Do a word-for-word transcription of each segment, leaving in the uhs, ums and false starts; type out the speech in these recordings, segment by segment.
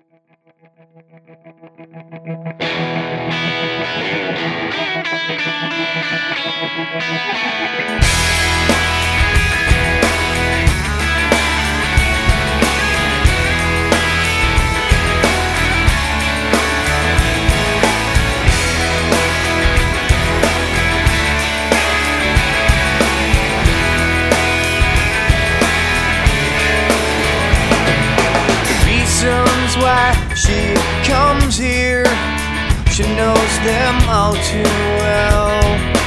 Why she comes here, she knows them all too well.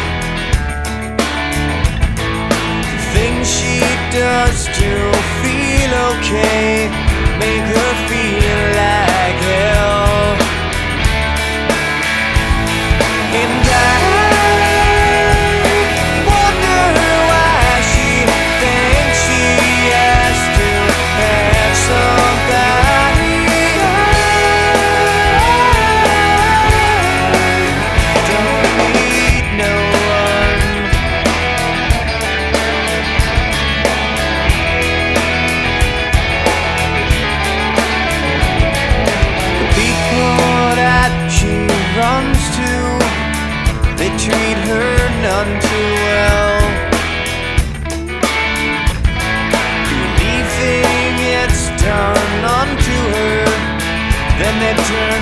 The things she does to feel okay make her feel like hell. And I wonder why she thinks she has to have somebody. They treat her none too well. Anything gets done unto her, then they turn